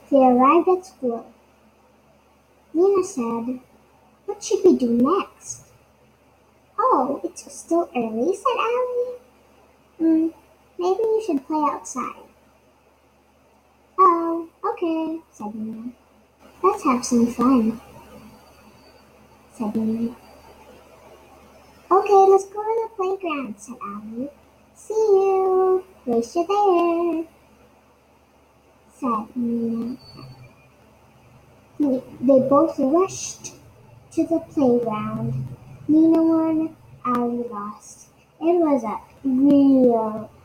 They arrived at school. Nina said, "What should we do next?" "Oh, it's still early," said Allie. Maybe you should play outside." "Oh, okay," said Nina. "Let's have some fun," said Nina. "Okay, let's go to the playground," said Allie. "See you later there," said Nina. They both rushed to the playground. Nina won, Allie lost. It was a real